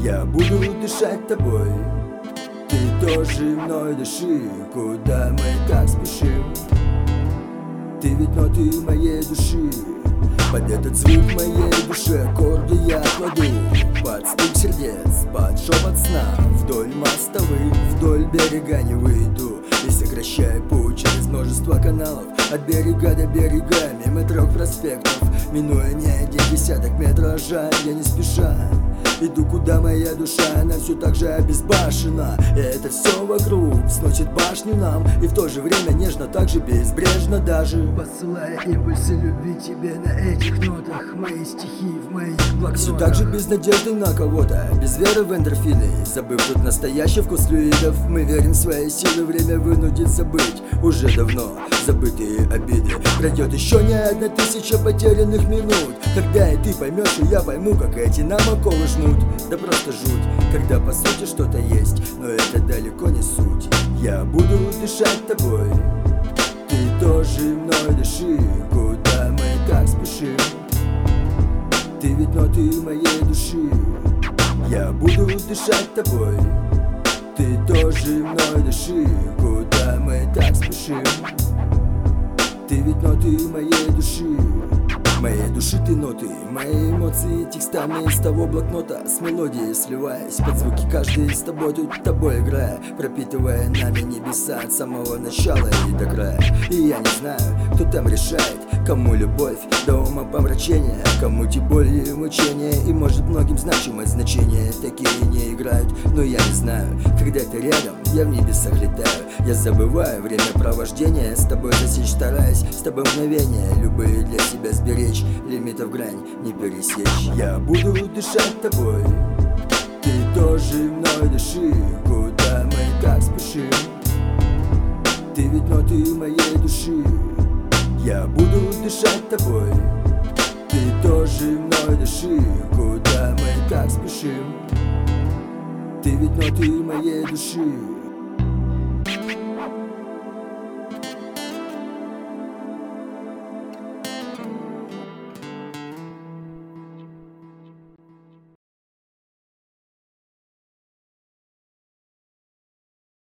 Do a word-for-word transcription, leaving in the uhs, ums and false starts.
Я буду дышать тобой, ты тоже мной дыши. Куда мы так спешим? Ты ведь ноты моей души. Под этот звук моей душе аккорды я кладу. Под стук сердец, под шепот сна. Вдоль мостовых, вдоль берега не выйду. И сокращаю путь через множество каналов. От берега до берега, мимо трех проспектов. Минуя не один десяток метража, я не спеша иду, куда моя душа, она все так же обезбашена. И это все вокруг сносит башню нам. И в то же время нежно, так же безбрежно даже. Посылая импульсы любви тебе на этих нотах. Мои стихи в моих блокнотах. Все так же без надежды на кого-то, без веры в эндорфины. Забыв тот настоящий вкус флюидов, мы верим в свои силы. Время вынудит забыть уже давно забытые обиды. Пройдет еще не одна тысяча потерянных минут, когда и ты поймешь, и я пойму, как эти нам оковы жмут. Да просто жуть, когда по сути что-то есть, но это далеко не суть. Я буду дышать тобой, ты тоже мной дыши. Куда мы так спешим? Ты ведь ноты моей души. Я буду дышать тобой, ты тоже мной дыши. Куда мы так спешим? Ты ведь ноты моей души. Моей души ты ноты, мои эмоции текстами из того блокнота. С мелодией сливаясь, под звуки каждый с тобой тут тобой играя, пропитывая нами небеса от самого начала и до края. И я не знаю, кто там решает, кому любовь до ума помрачения, кому те боли и мучения. И может многим значимое значение такие не играют. Но я не знаю, когда ты рядом, я в небесах летаю. Я забываю время провождения, с тобой засечь стараюсь, с тобой мгновения любые для себя сберечь. Лимитов грань не пересечь. Я буду дышать тобой, ты тоже мной дыши. Куда мы так спешим? Ты ведь ноты моей души. Я буду дышать тобой, ты тоже мной дыши. Куда мы так спешим? Ты ведь ноты моей души.